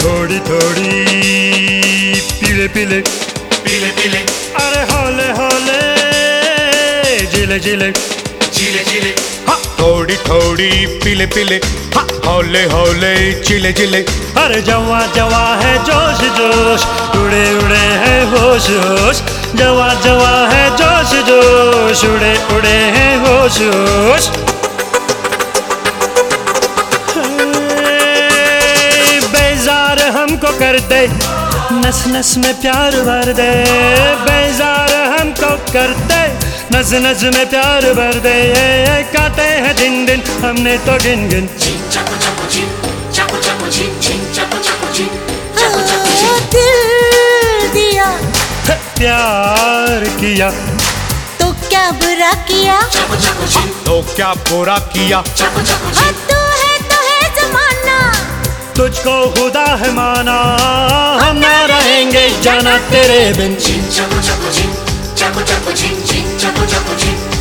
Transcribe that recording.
थोड़ी थोड़ी पीले पीले पीले पीले, अरे हौले हौले जिले जिले जिले जिले, हाँ थोड़ी थोड़ी पीले पीले, हाँ हौले हौले चिले चिले। अरे जवा जवा है जोश जोश, उड़े उड़े है होश होश। जवा जवा है जोश जोश, उड़े उड़े है होश होश। बेजार हमको कर दे, नस नस में प्यार भर दे। बेजार हमको कर दे, नस नस में प्यार भर दे। काटे हैं दिन दिन हमने तो गिन गिन। चाकू चाकू चिन, चाकू चाकू चिन चिन, चाकू चाकू चिन, चाकू चाकू चिन। दिल दिया प्यार किया तो क्या बुरा किया, चाकू चाकू चिन, तो क्या बुरा किया। चाकू चाकू हाँ चिन, तो है जमाना। तुझको खुदा है माना, हम ना रहेंगे जाना तेरे बिन। चिन चाकू चाकू चिन, चाकू चाकू चिन चिन, चाकू चाकू चिन।